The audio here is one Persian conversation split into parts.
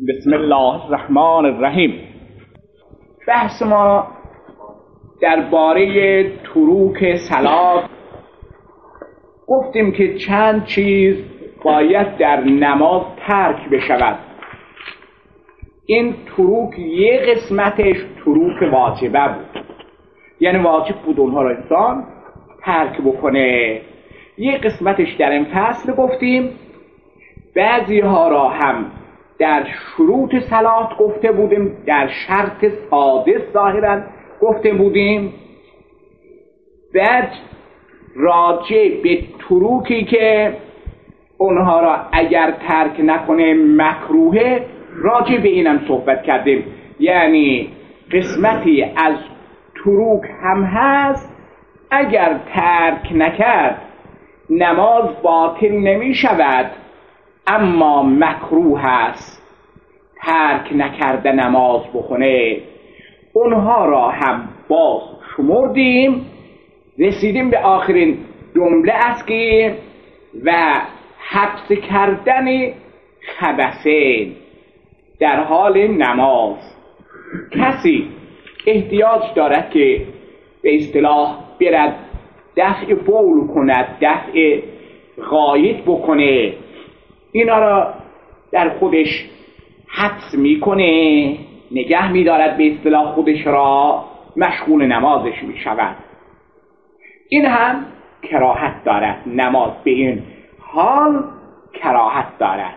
بسم الله الرحمن الرحیم. بحث ما درباره تروک صلات. گفتیم که چند چیز باید در نماز ترک بشود. این تروک یه قسمتش تروک واجبه بود، یعنی واجب بود اونها را انسان ترک بکنه. یه قسمتش در این فصل گفتیم، بعضی ها را هم در شروط صلات گفته بودیم، در شرط سادس ظاهرا گفته بودیم. بعد راجع به تروکی که اونها را اگر ترک نکنه مکروهه، راجع به اینم صحبت کردیم. یعنی قسمتی از تروک هم هست اگر ترک نکرد نماز باطل نمی شود، اما مکروه است ترک نکرده نماز بخونه. اونها را هم باز شمردیم، رسیدیم به آخرین جمله است که و حبس کردن خبثین در حال نماز. کسی احتیاج دارد که به اصطلاح برد دفع بول کند، دفع غایط بکنه، اینا را در خودش حبس میکنه، نگه میدارد، به اصطلاح خودش را مشغول نمازش میشود. این هم کراهت دارد، نماز به این حال کراهت دارد،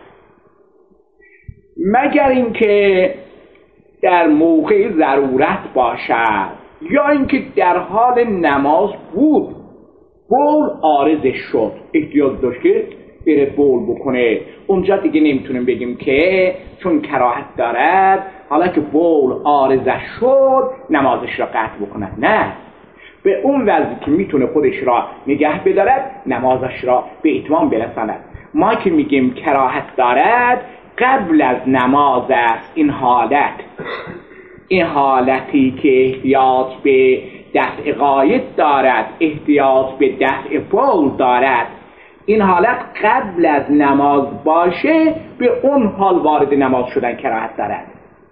مگر اینکه در موقع ضرورت باشد یا اینکه در حال نماز بود بول عارضش شد، احتیاج داشت که بره بول بکنه. اونجا دیگه نمیتونیم بگیم که چون کراهت دارد حالا که بول عارضش شد نمازش را قطع بکند. نه، به اون وضعی که میتونه خودش را نگه بدارد نمازش را به اتمام برساند. ما که میگیم کراهت دارد قبل از نماز است. این حالتی که احتیاج به دفع غایط دارد، احتیاج به دفع بول دارد، این حالت قبل از نماز باشه به اون حال وارد نماز شدن کراهت دارد.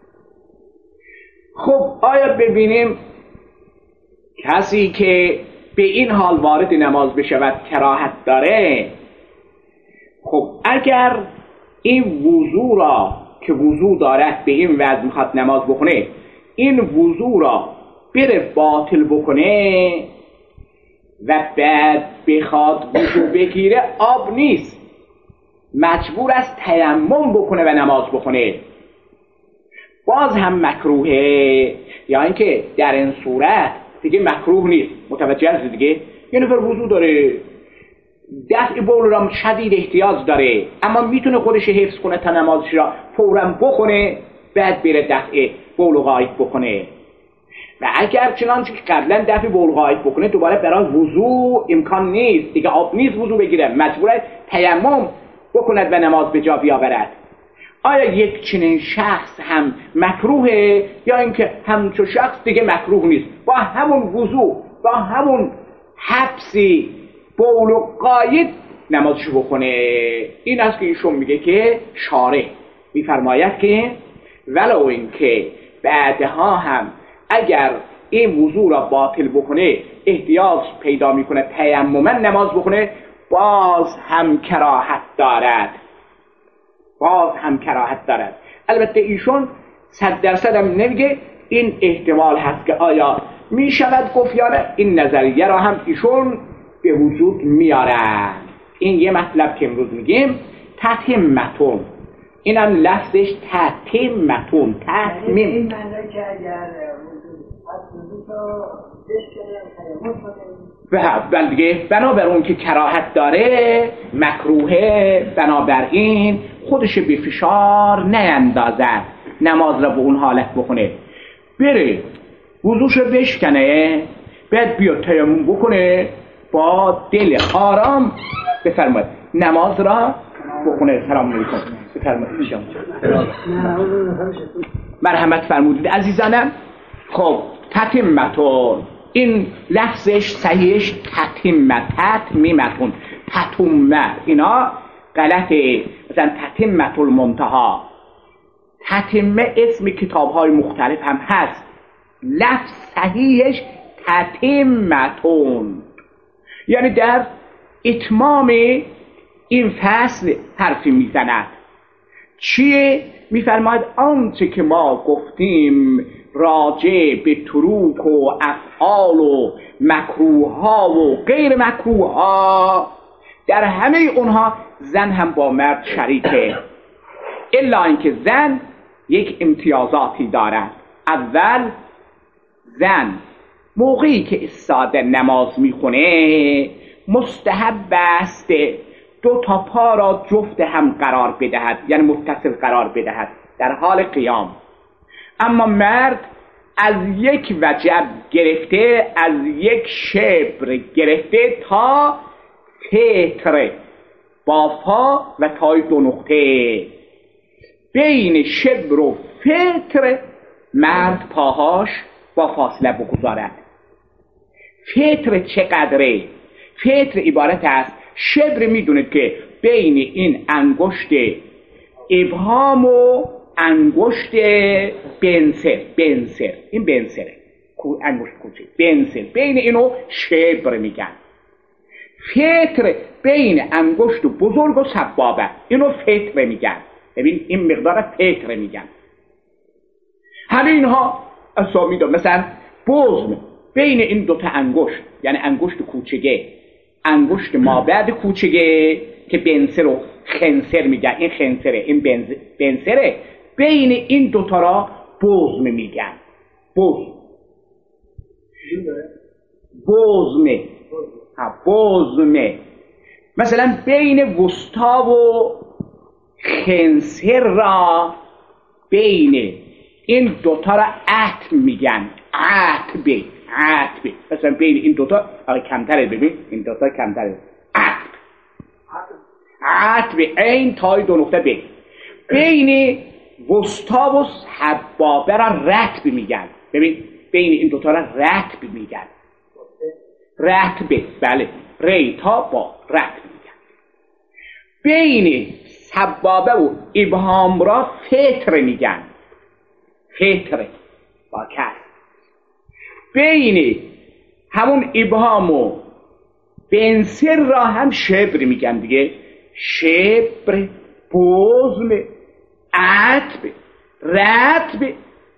خب آیا ببینیم کسی که به این حال وارد نماز بشود کراهت داره، خب اگر این وضو را که وضو دارد به این وضع میخواد نماز بخونه، این وضو را بره باطل بکنه و بعد بخواد وضو بگیره، آب نیست، مجبور است تیمم بکنه و نماز بخونه، باز هم مکروهه. یا اینکه در این صورت دیگه مکروه نیست، متوجه هست دیگه، یه نفر وضو داره، دفع بول را شدید احتیاج داره، اما میتونه خودش حفظ کنه تا نمازش را فوراً بخونه، بعد بره دفع بول و غایط بکنه. و اگر چنانچه که قبلا دفع بول غایط بکنه دوباره برای وضو امکان نیست، دیگه آب نیست وضو بگیره، مجبوره تیمم بکند و نماز به جا بیاورد. آیا یک چنین شخص هم مکروهه یا اینکه همچون شخص دیگه مکروه نیست، با همون وضو با همون حبسی بول و غایط نمازشو بکنه؟ این است که ایشون میگه که شارع میفرماید که ولو اینکه بعدها هم اگر این وضو را باطل بکنه احتیاج پیدا میکنه تیمما نماز بکنه، باز هم کراهت دارد، البته ایشون 100% هم نمیگه، این احتمال هست که آیا میشود گفت یا نه، این نظریه را هم ایشون به وجود میارن. این یه مطلب که امروز میگیم تتمتون، اینم لفظش تتمتون، تتمیم، این معنی که اگر بله دیگه، بنابر اون که کراهت داره مکروهه، بنابراین خودش به فشار نیندازد نماز را به اون حالت بکنه، بره وضوش رو بشکنه، بعد بیاد تیمم بکنه، با دل آرام بفرماید نماز را بخونه. سلام علیکم، بفرمایید. مرحمت فرمودید عزیزانم. خب تتمتون، این لفظش صحیحش تتمتون، اینا غلطه. مثلا تتمت المنتها، تتمه اسم کتاب‌های مختلف هم هست، لفظ صحیحش تتمتون، یعنی در اتمام این فصل حرفی میزند. چیه؟ میفرماید آنچه که ما گفتیم راجع به تروک و افعال و مکروه‌ها و غیر مکروه‌ها، در همه اونها زن هم با مرد شریکه، الا اینکه زن یک امتیازاتی دارد. اول، زن موقعی که ایستاده نماز میخونه مستحب است 2 پا را جفت هم قرار بدهد، یعنی متصل قرار بدهد در حال قیام. اما مرد از یک وجب گرفته، از یک شبر گرفته تا تتر با پا و تای 2 نقطه، بین شبر و فتر مرد پاهاش با فاصله بگذارد. فتر چقدره؟ فتر عبارت است، شبر میدونید که بین این انگشت ابهام و انگشت بنسر، این بنسره، انگشت کوچه بنسر، بین اینو شبر میگن. فتر بین انگشت بزرگ و سبابه، اینو فتر میگن. ببین این مقدار فتر میگن. همه اینها اسامی دارن. مثلا بزم بین این 2 تا انگشت، یعنی انگشت کوچگه، انگشت مابعد کوچگه که بنسر و خنسر میگن، این خنسره این بنسره، بین این 2 تا را بزم میگن. بزمه. مثلا بین وسطا و خنسر را، بین این 2 تا را عتب میگن. عتب. مثلا بین این 2 تا کمتره، ببین این 2 تا کمتره. عتب این تای 2 نقطه ب. بین وسطا و سبابه را رتب میگن. ببین بین این 2 تا را رتب میگن. رتب، بله، ری تا با رتب میگن. بین سبابه و ابهام را فتر میگن. فتر با کس. بین همون ابهام و بنسر را هم شبر میگن دیگه. شبر، بزم، عتب، رتب،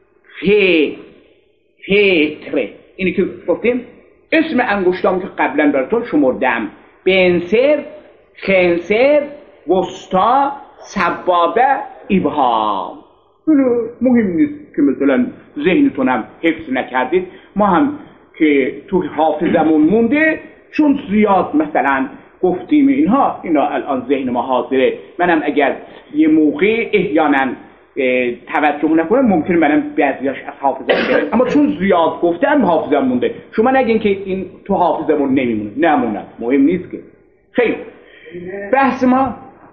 فتر. اینی که گفتیم اسم انگشتام که قبلا براتون شمردم: بنسر، خنسر، وسطا، سبابه، ابهام. مهم نیست که مثلا ذهنتونم حفظ نکردید، ما هم که تو حافظمون مونده چون زیاد مثلا گفتیم اینا الان ذهن ما حاضره. منم اگر یه موقع احیانا توجه نکنم ممکنه منم بعضیاش از حافظم بره، اما چون زیاد گفتم حافظم مونده. شما نگین که این تو حافظمون نمیمونه، نمونه، مهم نیست که. خیلی بحث ما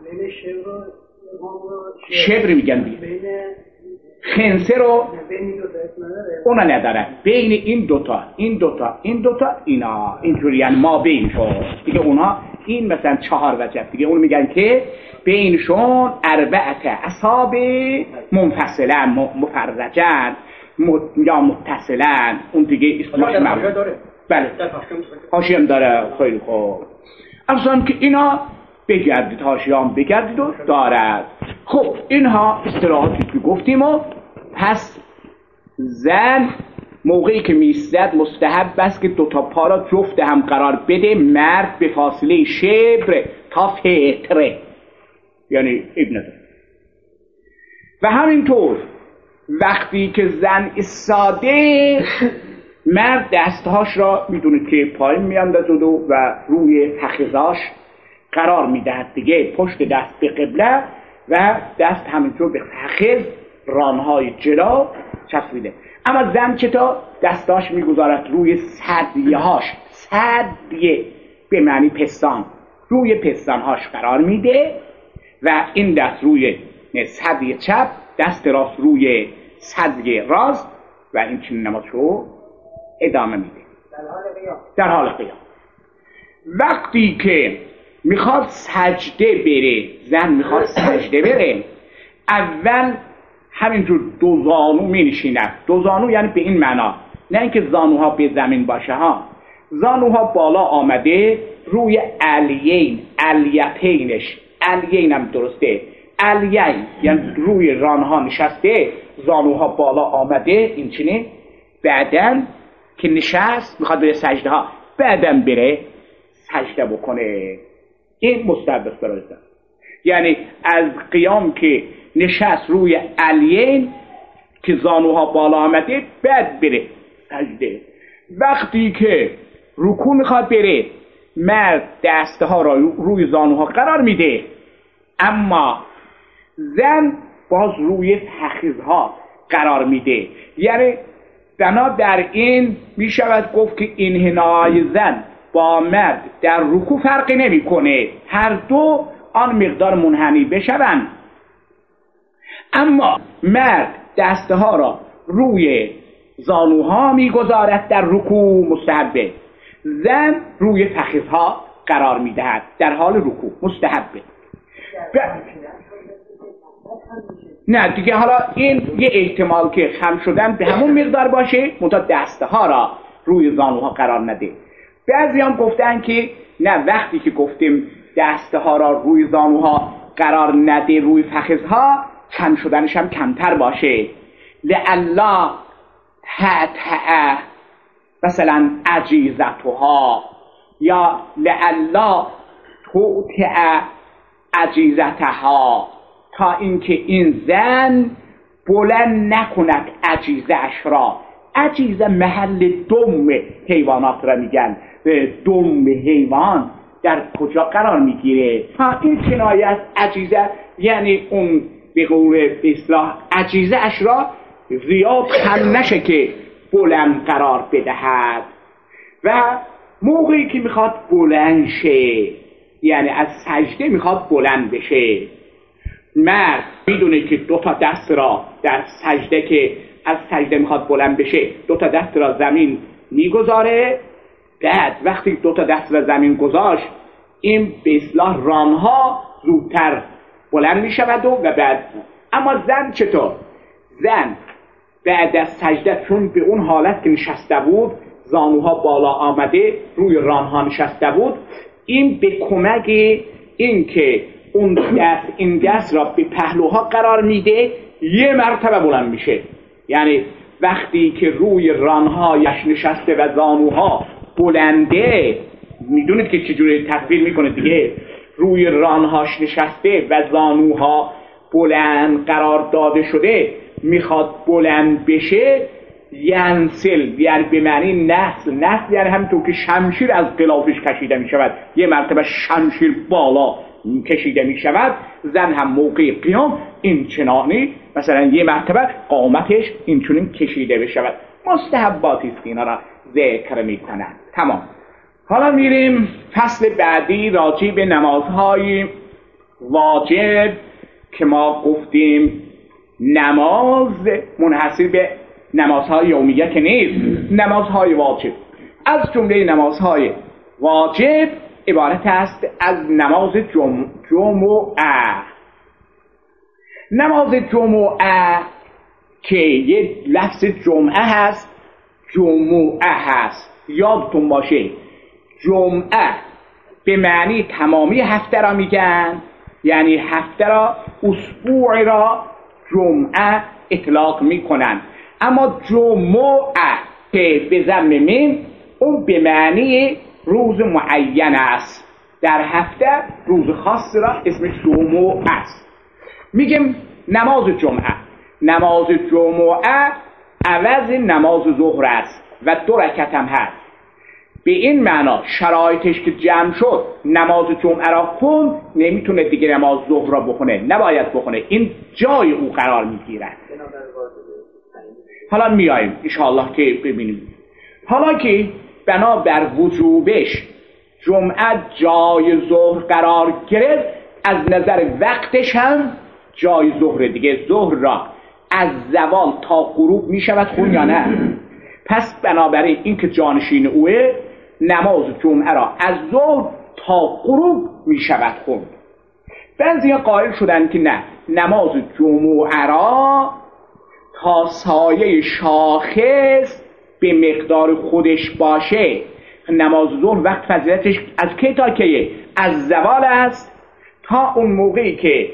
شبر میگن دیگه. خنسه رو اونا نداره. بین این 2 تا این 2 تا اینا اینجوری یعنی ما بینشون دیگه. اونا این مثلا 4 وجب دیگه، اون میگن که بینشون 4 اصحاب منفصلن، مفرجن یا متصلن. اون دیگه اصطلاح معروف داره. بله حاشیه هم داره. خیلی خوب. اصلا که اینا بگردید، حاشیه هم بگردید و دارد. خب اینها اصطلاحاتی که گفتیم. و پس زن موقعی که میستد مستحب است که 2 تا پا را جفت هم قرار بده، مرد به فاصله شبر تا فتره، یعنی ابن داره. و همینطور وقتی که زن ایستاده مرد دستهاش را میدونه که پایین میاندازه و روی فخذاش قرار میدهد دیگه، پشت دست به قبله و دست همینطور به فخذ، رانهای جلو چسبیده. اما زن چطور دستاش میگذارد روی ثدیهاش، ثدیه به معنی پستان، روی پستانهاش قرار میده و این دست روی ثدی چپ، دست راست روی ثدی راست و این چنین نمازشو ادامه میده در حال قیام. وقتی که میخواد سجده بره، زن میخواد سجده بره، اول همینجور دو زانو می نشیند. دو زانو یعنی به این معنا، نه اینکه زانوها به زمین باشه ها، زانوها بالا آمده روی الیین، الیتینش، الیین هم درسته، الیین یعنی روی رانها نشسته، زانوها بالا آمده این چنین. بعدن که نشست میخواد بره سجده ها، بعدن بره سجده بکنه. این مستحب است. یعنی از قیام که نشست روی الیین که زانوها بالا آمده، بعد بره سجده. وقتی که رکوع میخواد بره، مرد دستها را روی زانوها قرار میده، اما زن باز روی فخذها قرار میده. یعنی بنابراین میشود گفت که انحنای زن با مرد در رکوع فرقی نمیکنه، هر دو آن مقدار منحنی بشوند، اما مرد دستها را روی زانوها میگذارد در رکوع مستحبه، زن روی فخذها قرار میدهد در حال رکوع مستحبه. نه دیگه، حالا این یه احتمال که خم شدن به همون مقدار باشه، منتها دستها را روی زانوها قرار نده. بعضی هم گفتن که نه، وقتی که گفتیم دستها را روی زانوها قرار نده، روی فخذها، کم شدنش هم کمتر باشه، لعلا تأتأ مثلا عجیزتها، یا لعلا تؤتأ عجیزتها، تا اینکه این زن بلند نکند عجیزه اش را. عجیزه محل دم حیوانات را میگن. دم حیوان در کجا قرار میگیره؟ این کنایه از عجیزه، یعنی اون به قول اصلاح عجیزه اش را زیاد خم نشه که بلند قرار بدهد. و موقعی که میخواد بلند شه، یعنی از سجده میخواد بلند بشه، مرد میدونه که دو تا دست را در سجده که از سجده میخواد بلند بشه، دو تا دست را زمین میگذاره. بعد وقتی دو تا دست را زمین گذاشت، این به اصلاح رانها زودتر بلند میشود و بعد. اما زن چطور؟ زن بعد از سجده چون به اون حالت که نشسته بود، زانوها بالا آمده روی رانها نشسته بود، این به کمک این که اون دست این دست را به پهلوها قرار میده، یه مرتبه بلند میشه. یعنی وقتی که روی رانهایش نشسته و زانوها بلنده، میدونید که چجوری تصویر میکنه دیگه، روی رانهاش نشسته و زانوها بلند قرار داده شده، میخواد بلند بشه، ینسل یعنی به معنی نسل یعنی همینطور که شمشیر از غلافش کشیده میشود، یه مرتبه شمشیر بالا کشیده میشود، زن هم موقع قیام این چنانی مثلا یه مرتبه قامتش این چنین کشیده بشود. مستحباتی است که اینا را ذکر میکنن. تمام. حالا میریم فصل بعدی، راجع به نمازهای واجب که ما گفتیم نماز منحصر به نمازهای یومیه که نیست، نمازهای واجب. از جمله نمازهای واجب عبارت است از نماز جمعه. نماز جمعه که یه لفظ جمعه هست، جمعه هست. یادتون باشه جمعه به معنی تمامی هفته را میگن، یعنی هفته را، اسبوع را جمعه اطلاق میکنن. اما جمعه که به ضم میم، اون به معنی روز معین است، در هفته روز خاص را اسمش جمعه است. میگم نماز جمعه، نماز جمعه عوض نماز ظهر است و 2 رکعت هم هست. به این معنا شرایطش که جمع شد، نماز جمعه را خون، نمیتونه دیگه نماز ظهر را بخونه، نباید بخونه، این جای او قرار میگیرد. حالا میاییم انشاءالله که ببینیم. حالا که بنا بر وجوبش جمعه جای ظهر قرار گرفت، از نظر وقتش هم جای ظهر دیگه. ظهر را از زوال تا غروب میشود خون یا نه؟ پس بنابراین این که جانشین اوه، نماز جمعه را از ظهر تا غروب میشود خون. بعضی قائل شدن که نه، نماز جمعه را تا سایه شاخص به مقدار خودش باشه. نماز ظهر وقت فضیلتش از کی تا کیه؟ از زوال است تا اون موقعی که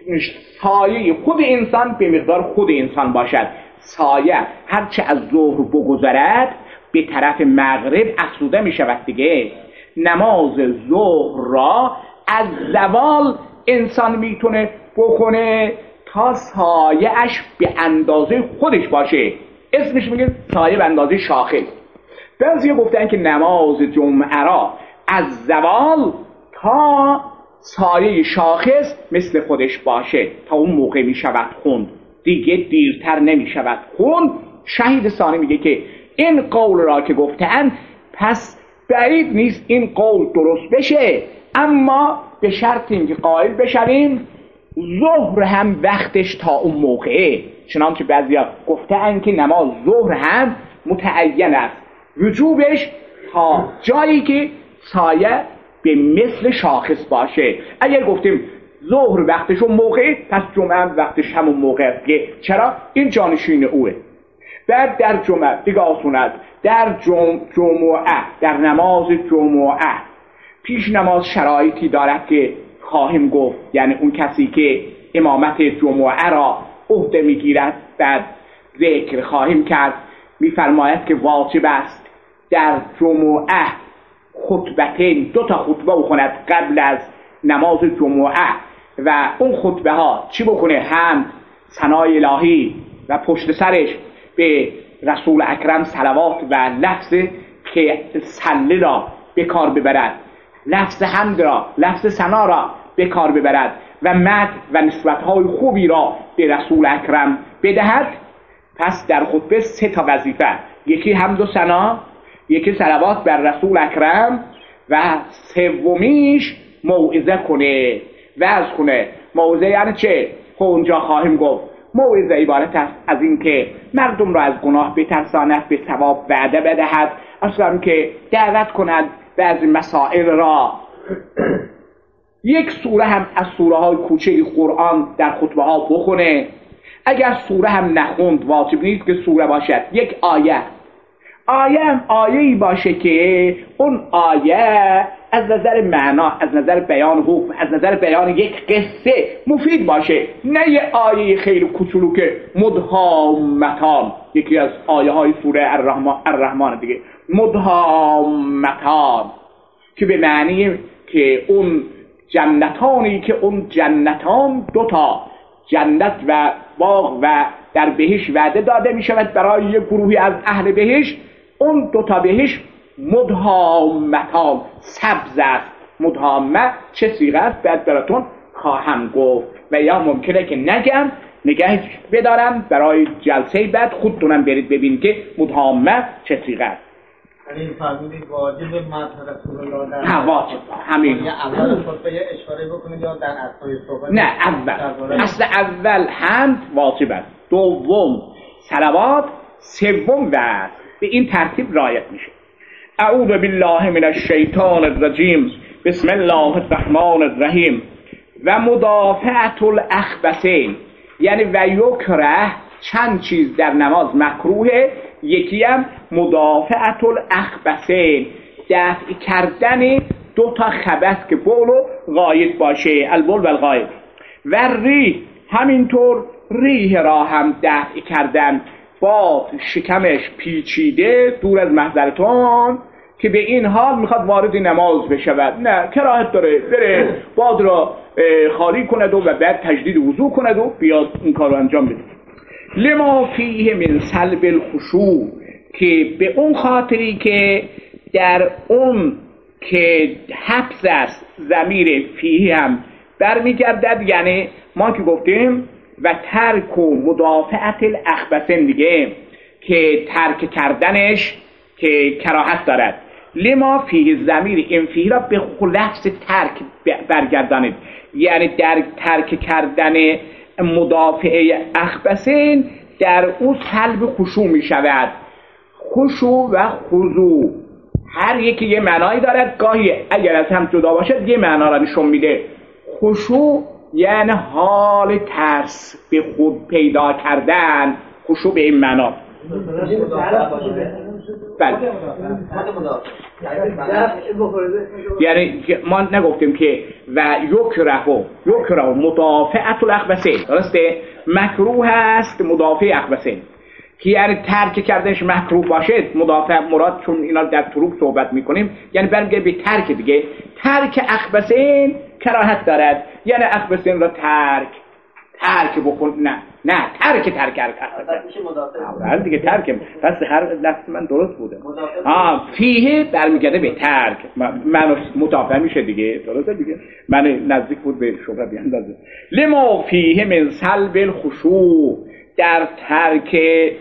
سایه خود انسان به مقدار خود انسان باشد. سایه هرچه از ظهر بگذرد به طرف مغرب افزوده می شود دیگه. نماز ظهر را از زوال انسان میتونه بکنه تا سایه اش به اندازه خودش باشه، اسمش میگه سایه به اندازه شاخص. بعضی گفتن که نماز جمعه را از زوال تا سایه شاخص مثل خودش باشه تا اون موقع میشود خوند، دیگه دیرتر نمیشود خوند. شهید ثانی میگه که این قول را که گفتن پس بعید نیست این قول درست بشه، اما به شرط اینکه قائل بشویم ظهر هم وقتش تا اون موقعه. چنانچه بعضیا گفتن که نماز ظهر هم متعین است، وجوبش تا جایی که سایه به مثل شاخص باشه. اگر گفتیم ظهر وقتش اون موقع، پس جمعه هم وقتش همون موقع است. که چرا؟ این جانشین اوه. بعد در جمعه دیگه آسون است، در جمعه، در نماز جمعه پیش نماز شرایطی دارد که خواهیم گفت، یعنی اون کسی که امامت جمعه را عهده میگیرد بعد ذکر خواهیم کرد. میفرماید که واجب است در جمعه خطبتین، 2 خطبه بخوند قبل از نماز جمعه و اون خطبه ها چی بکنه؟ حمد، ثنای الهی و پشت سرش به رسول اکرم صلوات و لفظ که صلی را به کار ببرد، لفظ حمد را، لفظ ثنا را به کار ببرد و مدح و نسبت‌های خوبی را به رسول اکرم بدهد. پس در خطبه 3 وظیفه، یکی حمد و ثنا، یکی صلوات بر رسول اکرم و سومیش موعظه کنه، وعظ کنه. موعظه یعنی چه؟ اونجا خواهیم گفت. موعظه عبارت است از این که مردم را از گناه بترساند، به ثواب وعده بدهد، اصلا که دعوت کند بعضی مسائل را. یک سوره هم از سوره های کوچه قرآن در خطبه ها بخونه. اگر سوره هم نخوند واجب نیست که سوره باشد، یک آیه هم آیه‌ای باشه که اون آیه از نظر معنا، از نظر بیان حکم، از نظر بیان یک قصه مفید باشه، نه یه آیه خیلی کوچولو که مدهامتان، یکی از آیه های سوره الرحمن دیگه، مدهامتان، که به معنی که اون جنتانی که اون جنتان 2 جنت و باغ و در بهشت وعده داده می شود برای یک گروهی از اهل بهشت. اون 2 بهشت مدهامتان، سبز است. مدهامه چه صیغه است بعد براتون خواهم گفت و یا ممکنه که نگم، نگه بدارم برای جلسه بعد خودتونم برید ببینید که مدهامه چه صیغه است. این فرمودید واجب مدح رسول الله در واجب همین. اول خطبه اشاره بکنید یا در اثنای صحبت؟ نه، اول. اصل اول حمد واجب است، دوم صلوات، سوم وعظ. به این ترتیب رعایت میشه. اعوذ بالله من الشیطان الرجیم، بسم الله الرحمن الرحیم. و مدافعت الاخبثین، یعنی و یکره، چند چیز در نماز مکروهه، یکی هم مدافعت الاخبثین، دفع کردن 2 خبث که بول و غایط باشه، البول و الغایط. و ریح، همینطور ریح را هم دفع کردن، با شکمش پیچیده دور از محضرتون که به این حال میخواد وارد نماز بشود، نه کراهت داره بره باد را خالی کند و بعد تجدید وضو کند و بیاد این کار رو انجام بده. لما فیه من سلب الخشوع، که به اون خاطری که در اون که حبس است ضمیر فیه هم برمیگردد، یعنی ما که گفتیم و ترک و مدافعت الاخبثین دیگه که ترک کردنش که کراهت دارد. لما فیه ضمیر این فیه را به لفظ ترک برگردانید، یعنی در ترک کردن مدافعه اخبثین در او سلب خشوع می شود. خشوع و خضوع هر یکی یه معنایی دارد، گاهی اگر از هم جدا باشد یه معنا را نشون میده. خشوع یعنی حال ترس به خود پیدا کردن، خشوع به این معنا. بله. یعنی ما نگفتیم که و یکره مدافعت الاخبثین، درسته؟ مکروه است مدافع اخبثین که یعنی ترک کردنش مکروه باشه. مدافع مراد، چون اینا در طرق صحبت میکنیم، یعنی برمیگه به ترک دیگه. ترک اخبثین کراهت دارد، یعنی اخبثین را ترک بکن. نه ترک دیگه ترک. پس هر لفظ من درست بوده. فیه برمیگرده به ترک، من مدافع میشه دیگه، درسته دیگه. من نزدیک بود به شبه بیاندازه. لما فیه من سلب الخشوع، در ترک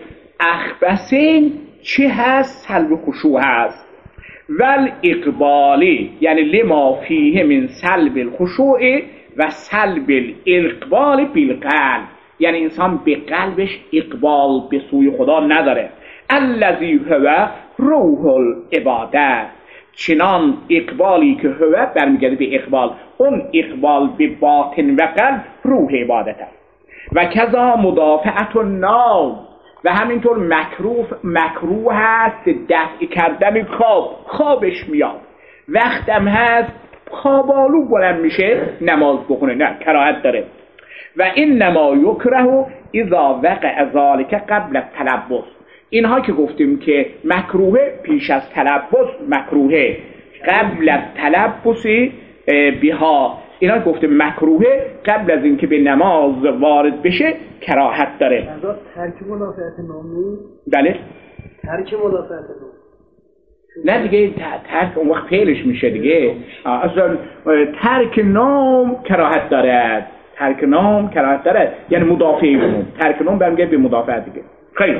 اخبثین چه هست؟ سلب خشوع هست. ول اقبالی، یعنی لما فیه من سلب الخشوع و سلب الاقبال بالقلب، یعنی انسان به قلبش اقبال به سوی خدا نداره. الذی هو روح العباده، چنان اقبالی که هو برمیگرده به اقبال، اون اقبال به باطن و قلب روح عبادت است. و کذا مدافعت النوم، و همینطور مکروه هست دفع کردن خوابش میاد، وقتم هست خوابالو بلند میشه نماز بخونه، نه کراهت داره. و انما یکره اذا وقع ذلك قبل التلبس، اینها که گفتیم که مکروه پیش از تلبس مکروه، قبل التلبس بها، اینا گفتیم مکروه قبل از اینکه به نماز وارد بشه کراهت داره. ترک مدافعت نومی. بله ترک مدافعت نومی نه دیگه، ترک اون وقت فعلش میشه دیگه. اصلا ترک نام کراهت دارد، ترک نام کراهت دارد، یعنی مدافعی بمون. ترک نام برمیگرده به مدافعت دیگه. خیلی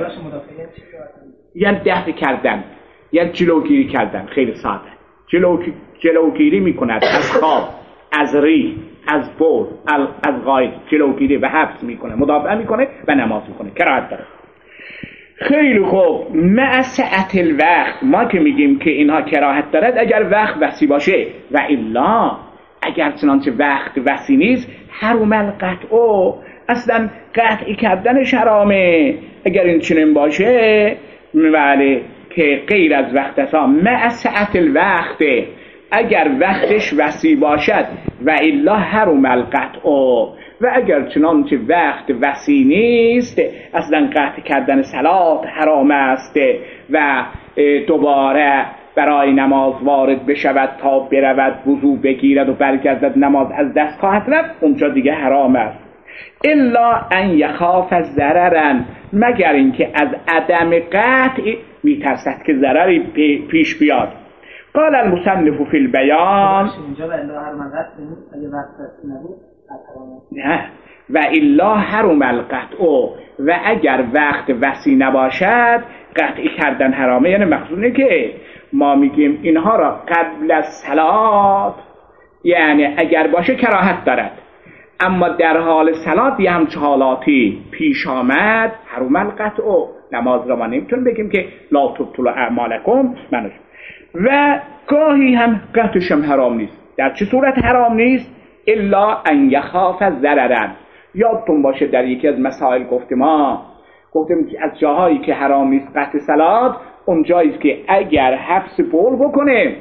یعنی دفع کردن، یعنی جلوگیری کردن. خیلی ساده. جلوگیری میکند از خواب، از ریح، از بول، از غایط، جلوگیری و حبس میکنه، مدافع میکنه و نماز میکنه، کراهت داره. خیلی خوب. مع سعت الوقت، ما که میگیم که اینها کراهت دارد اگر وقت وسیع باشه، و الا اگر چنانچه وقت وسیع نیست، حرم القطع، اصلا قطعی کردنش حرامه. اگر این چنین باشه، بله، که غیر از وقت است. مع سعت الوقت، اگر وقتش وسیع باشد، و الا حرم القطع، و اگر چنانچه وقت وسیع نیست، اصلا قطع کردن صلات حرام است و دوباره برای نماز وارد بشود تا برود وضو بگیرد و برگردد نماز از دست خواهد رفت، اونجا دیگه حرام است. الا ان یخاف ضررا، مگر اینکه از عدم قطع میترسد که ضرری پیش بیاد. قال المصنف فی البیان، اینجا و الا حرم القطع، اگه وقت نبود نه، و الا حرم القطع، و اگر وقت وسیع نباشد قطعی کردن حرامه. یعنی مقصود اینه که ما میگیم اینها را قبل از صلات، یعنی اگر باشه کراهت دارد، اما در حال صلات یه همچه حالاتی پیش آمد حرم القطع. نماز را ما نمیتونیم بگیم که لا تبطلوا اعمالکم منش، و گاهی هم قطعش هم حرام نیست. در چه صورت حرام نیست؟ الا ان یخاف ضررا. یادتون باشه در یکی از مسائل گفتیم که از جاهایی که حرام نیست قطع صلات، اون جایی است که اگر حبس بول بکنه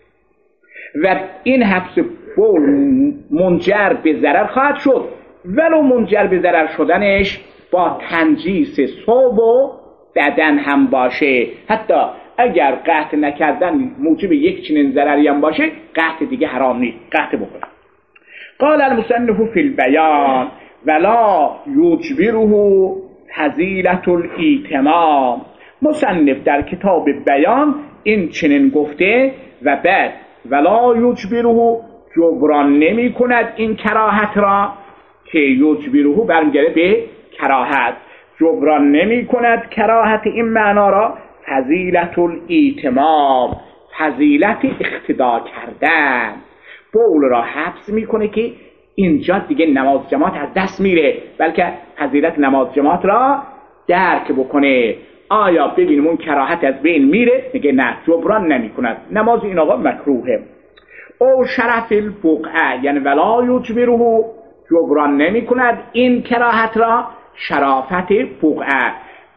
و این حبس بول منجر به ضرر خواهد شد، ولو منجر به ضرر شدنش با تنجیس ثوب و بدن هم باشه، حتی اگر قطع نکردن موجب یک چنین ضرری هم باشه، قطع دیگه حرام نیست، قطع بکنه. قال المصنف فی البیان ولا یجبره فضیلة الایتمام. مصنف در کتاب بیان این چنین گفته و بعد ولا یجبره، جبران نمی کند این کراهت را، که یجبره برمیگرده به کراهت، جبران نمی کند کراهت این معنا را. فضیلة الایتمام، فضیلت اقتدا کردن، بول را حبس میکنه که اینجا دیگه نماز جماعت از دست میره، بلکه فضیلت نماز جماعت را درک بکنه. آیا ببینیم اون کراهت از بین میره؟ میگه نه، جبران نمی کند، نماز این آقا مکروهه. او شرف البقعه، یعنی ولا یجبره، جبران نمی کند این کراهت را، شرافت بقعه،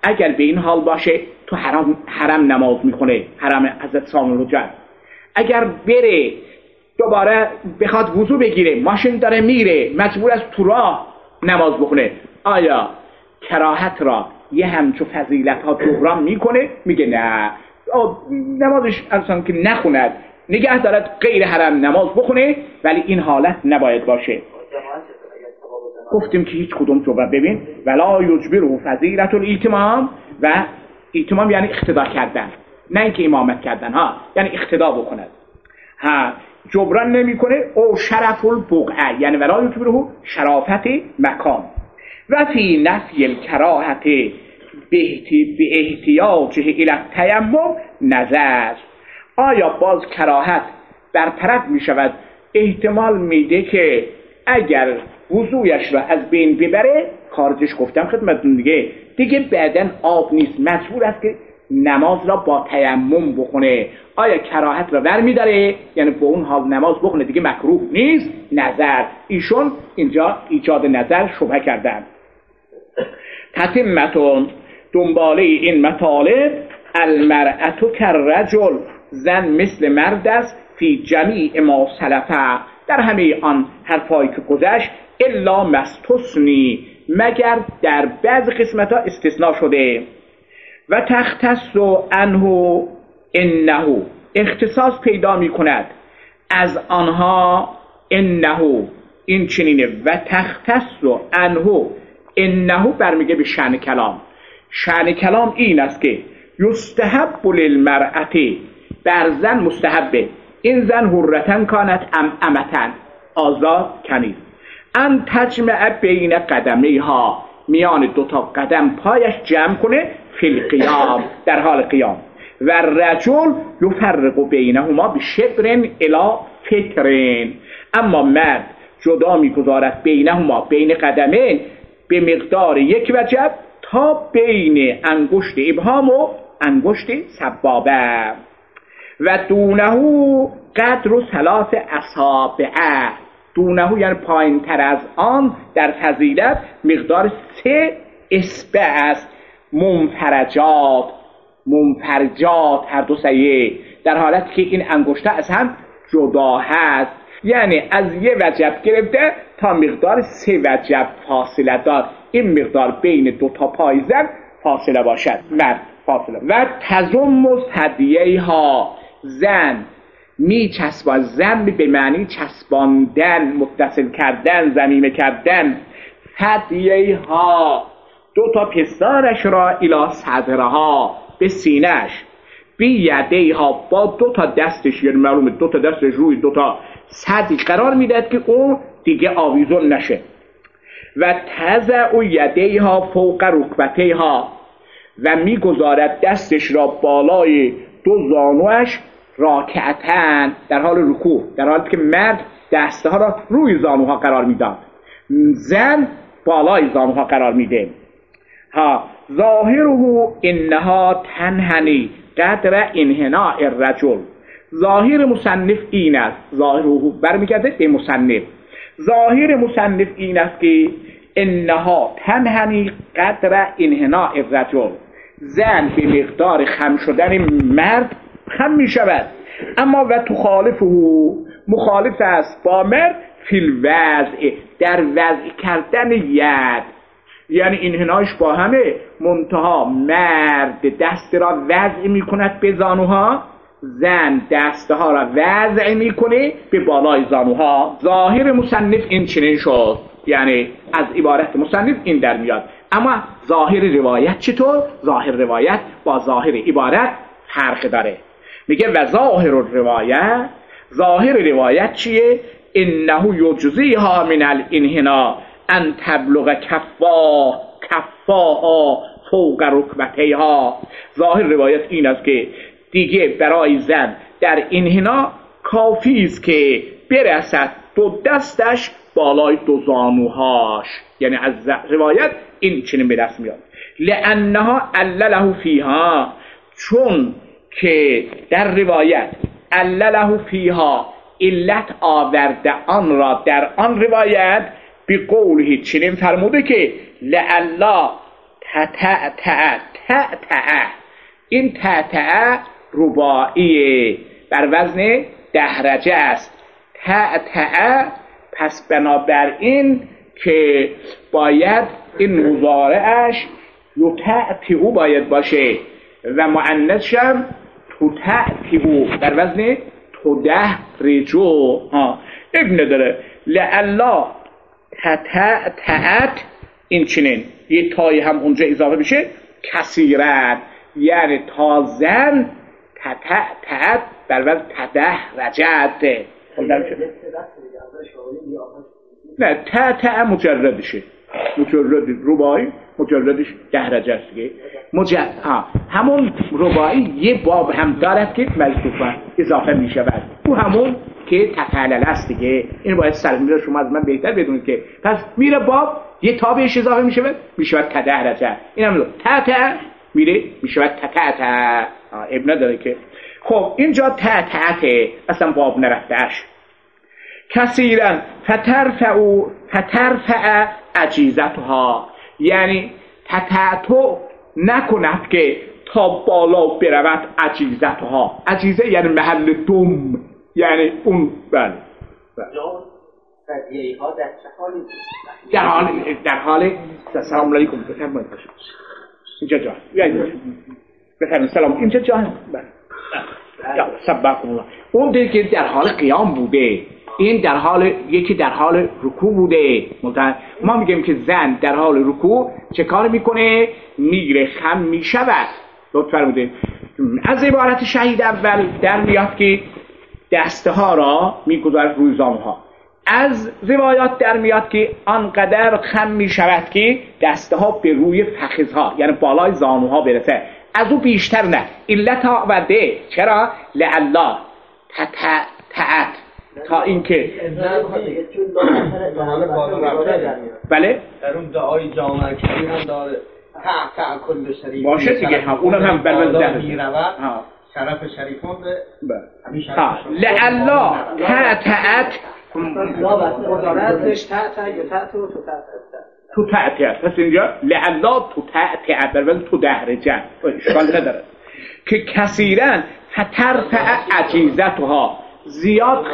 اگر به این حال باشه تو حرم نماز میکنه، حرم حضرت ثانی الحجت، اگر بره دوباره بخواد وضو بگیره، ماشین داره میره، مجبور است تو راه نماز بخونه، آیا کراهت را یه همچو فضیلت ها جبران میکنه؟ میگه نه، نمازش اصلا که نخوند، نگه دارد غیر حرم نماز بخونه، ولی این حالت نباید باشه. گفتیم که هیچ کدوم جبران. ببین ولا یجبره فضیلت الایتمام، و ایتمام یعنی اقتدا کردن، نه اینکه امامت کردن ها، یعنی اقتدا بکند. ها جبران نمیکنه. او شرف البقعه، یعنی ولا یجبره شرافت مکان. و فی نفی الکراهت به احتیاجه الی التیمم نظر. آیا باز کراهت برطرف می شود؟ احتمال میده که اگر وضویش را از بین ببره، خارجش گفتم خدمتتون دیگه بعدن آب نیست، مجبور است که نماز را با تیمم بخونه. آیا کراهت را برمی داره؟ یعنی با اون حال نماز بخونه دیگه مکروه نیست؟ نظر. ایشون اینجا ایجاد نظر شبهه کردن. تتمتون، دنباله این مطالب، المرأة کالرجل، زن مثل مرد است، فی جمیع ما سلفه، در همه آن حرفایی که گذشت، الا مستثنی، مگر در بعض قسمت ها استثناء شده. و تختص عنه انه، اختصاص پیدا می کند از آنها، انه این چنینه. و تختص عنه انه برمیگه به شأن کلام. شأن کلام این است که یستحب للمرأة، بر زن مستحبه، این زن حرتن کانت ام امتن، آزاد کنیز، ان تجمع بین قدمیها، میان دوتا قدم پایش جمع کنه، فی القیام، در حال قیام. و رجل یفرق بینهما بشبر الی فترین، اما مرد جدا میگذارد بینهما، بین قدمه، به مقدار یک وجب تا بین انگشت ابهام و انگشت سبابه. و دونه قدر و ثلاث اصابعه، دونه یعنی پایین تر از آن در فضیلت مقدار 3 اصبع است. منفرجات هر دو سیه، در حالتی که این انگشته از هم جدا هست، یعنی از یه وجب گرفته تا مقدار 3 وجب فاصله دار، این مقدار بین دو تا پای زن فاصله باشد، مرد فاصله. و تضم ثدییها، زن میچسبان، زن به معنی چسباندن، متصل کردن، ضمیمه کردن. ثدییها، دو تا پستانش را، الی صدرها، به سینه‌اش، بی یدیها، با دو تا دستش، یعنی معلومه دو تا دستش روی دو تا صدی قرار میداد که اون دیگه آویزون نشه. و تضع یدیها فوق رکبتیها، و میگذارد دستش را بالای دو زانوش، راکعتن، در حال رکوع، در حالی که مرد دستها را روی زانوها قرار میداد، زن بالای زانوها قرار میده. ها ظاهره انها تنحنی قدر انحناء الرجل، ظاهر مصنف این است، ظاهره برمیگرده به مصنف، ظاهر مصنف این است که انها تنحنی قدر انحناء الرجل، زن به مقدار خم شدن مرد خم می شود، اما و تخالفه، مخالف است با مرد، فی الوضع، در وضع کردن ید، یعنی انحناش با همه، منتها مرد دست را وضع می کند به زانوها، زن دستها را وضع می کنه به بالای زانوها. ظاهر مصنف این چنین شد، یعنی از عبارت مصنف این در میاد. اما ظاهر روایت چطور؟ ظاهر روایت با ظاهر عبارت فرق داره. میگه و ظاهر روایت، ظاهر روایت چیه؟ انه یجزیها من الانحناء ان تبلغ کفاها فوق رکبتیها. ظاهر روایت این است که دیگه برای زن در انحناء کافی است که برسد دو دستش بالای دو زانوهاش، یعنی از روایت این چنین به دست میاد. لانها علله فیها، چون که در روایت علله فیها علت آورده آن را در آن روایت، به قوله چنین فرموده که لعلا تتعتع. این تتع رباعیه بر وزن دهرجه است. تتع، پس بنابراین که باید این مضارعش یتعتعو باید باشه و مؤنثش هم تتعتعو بر وزن تدهرجو. ابن نداره لعلا تتعتعت، این چنین یه تایی هم اونجا اضافه بشه کثیرن، یعنی تا زن تتعتعت بر وزن تدهرجت. نه تتع مجردشه، مجرد رباعی مجردش دهرجه است دیگه. همون رباعی یه باب هم دارد که مجذوفا اضافه می شود، او همون که تفعلل است دیگه. این باید سرمیره شما از من بهتر بدونید که پس میره باب یه تابعش اضافه می شود تدهرجه. این هم تتع میره می شود تتعتع. ابن نداره که خب اینجا تتعته اصلا باب نرفتهش. کثیرا فترفع عجیزتها، یعنی تتعتع نکند که تا بالا برود عجیزتها. عجیزه یعنی محل دم، یعنی اون بله در حال سلام علیکم بفرمایید اینجا جا بفرمایید سلام اینجا جا بله سبحان الله. اون دیگه در حال قیام بوده، این در حال یکی در حال رکوع بوده. ما میگیم که زن در حال رکوع چه کار میکنه؟ میگره خم میشود. لطفا بوده از عبارت شهید اول در میاد که دسته ها را میگذارد روی زانوها. از روایات در میاد که آنقدر خم میشود که دسته ها به روی فخذها یعنی بالای زانوها برسه، از او بیشتر نه. علت آورده چرا؟ لعلا تتعت تا اینکه بله در اون دعای جامعه کریم هم داره تع کل شریف باشه دیگه، هم اونم هم بلوزده شرف شریفان به همین شرف لعلا تتعت مضارعتش تع یا تع تو تأتیه. پس اینجا لعلا تو تأتیه بر ولی تو دهرجه اشکال نداره که کثیرن فترفع عجیزتها زیاد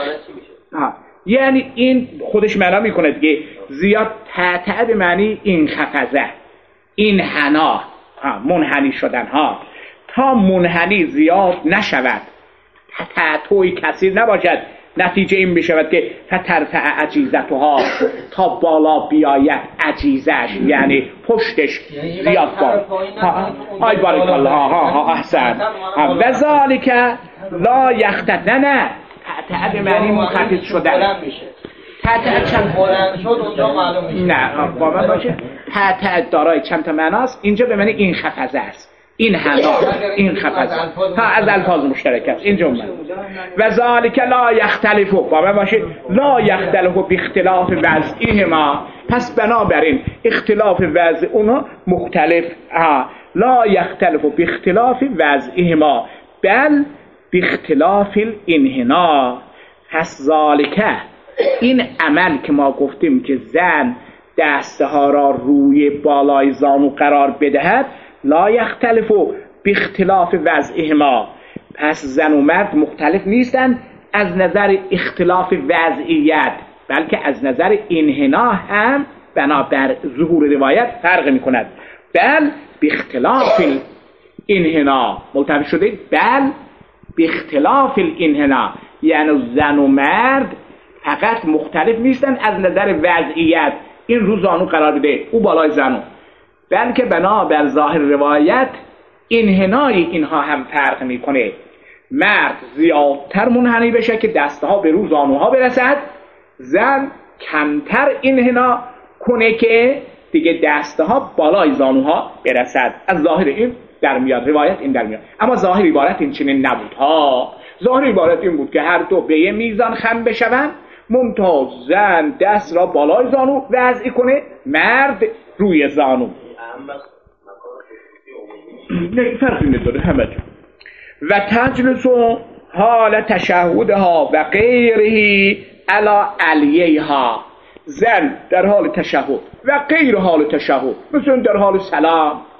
یعنی این خودش معنا میکنه دیگه. زیاد تأتیه به معنی این خفزه، این حنا، منحنی شدن ها. تا منحنی زیاد نشود، تأتیه کثیر نباشد، نتیجه این بشود که فترفع عجیزتها تا بالا بیاید عجیزش یعنی پشتش زیاد بالا. آی بارک الله احسن. و ذالک لا یختت نه تأتیه به معنی منخفض شدن. تأتیه چند بلند شد اونجا معلوم میشه. نه با من باشه تأتیه دارای چند تا معناست. اینجا به معنی این خفزه است، این حنا، این خفزه از الفاظ مشترک است اینجا اومد. و ذالک لا یختلفو با من باشه لا یختلفو باختلاف وضعهما. پس بنابراین اختلاف وضع اونها مختلف لا یختلفو باختلاف وضعهما بل باختلاف الانحناء. پس ذالک این عمل که ما گفتیم که زن دسته ها را روی بالای زانو قرار بدهد لا یختلفو باختلاف وضعهما. پس زن و مرد مختلف نیستند از نظر اختلاف وضعیت بلکه از نظر انحنا هم بنابر ظهور روایت فرق می کند. بل باختلاف الانحنا ملتفت شده بل باختلاف الانحنا یعنی زن و مرد فقط مختلف نیستند از نظر وضعیت، این رو زانو قرار بده او بالای زانو، بلکه بنابر ظاهر روایت انحنای اینها هم فرق میکنه. مرد زیادتر منحنی بشه که دستها به رو زانوها برسد، زن کمتر انحنا کنه که دیگه دستها بالای زانوها برسد. از ظاهر این در میاد روایت این در میاد. اما ظاهر عبارت این چنین نبود ها. ظاهر عبارت این بود که هر دو به یه میزان خم بشوند، منتها زن دست را بالای زانو وضع کنه، مرد روی زانو. نه فرقی نداره همه جا. و تجلسو حال تشهدها و غیره علی علیها. زن در حال تشهد و غیر حال تشهد مثل در حال سلام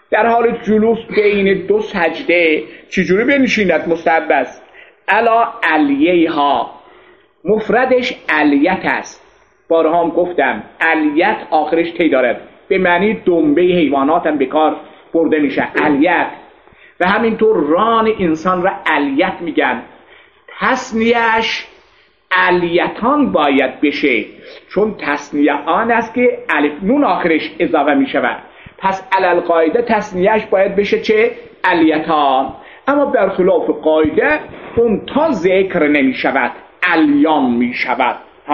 در حال جلوس بین دو سجده چجوری بنشیند؟ مستحب است. الا الیها، مفردش الیت است. بارها هم گفتم الیت آخرش تی دارد، به معنی دنبه حیوانات هم به کار برده میشه الیت، و همینطور ران انسان را الیت میگن. تثنیه‌اش الیتان باید بشه، چون تثنیه آن است که الف نون آخرش اضافه میشود. پس علل قاعده تثنیه‌اش باید بشه چه؟ الیتان. اما برخلاف قاعده اون تا ذکر نمی شود، الیان می شود.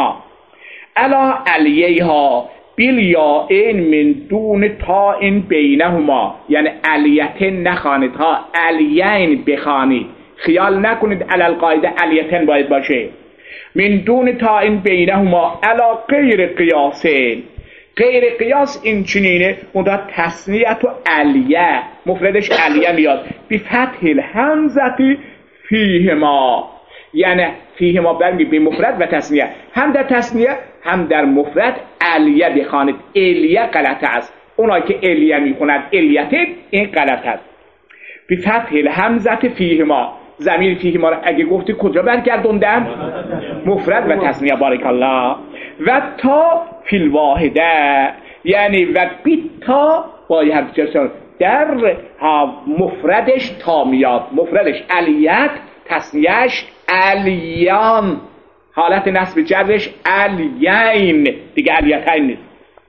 الا الیها بیلیائن من دون تائن بینهما، یعنی الیتن نخوانید ها، الیین بخوانید. خیال نکنید علل قاعده الیتن باید باشه. من دون تائن بینهما الا غیر قیاسین، غیر قیاس این چنینه. منتها تثنیت و علیه، مفردش علیه میاد بی فتح الهمزه فیهما، یعنی فیهما برمی به مفرد و تثنیه، هم در تثنیه هم در مفرد علیه بخوانید. الیه غلط است، اونایی که الیه میخونند الیته، این غلط است. بی فتح الهمزه فیهما، ضمیر فیهما را اگه گفتی کجا برگردوندم؟ مفرد و تثنیه. بارک الله. و تا فی الواحده، یعنی و بی تا با یه حرف جر در مفردش تا میاد، مفردش علیت، تثنیهش علیان، حالت نصب جرش علیین، دیگه علیتین نیست.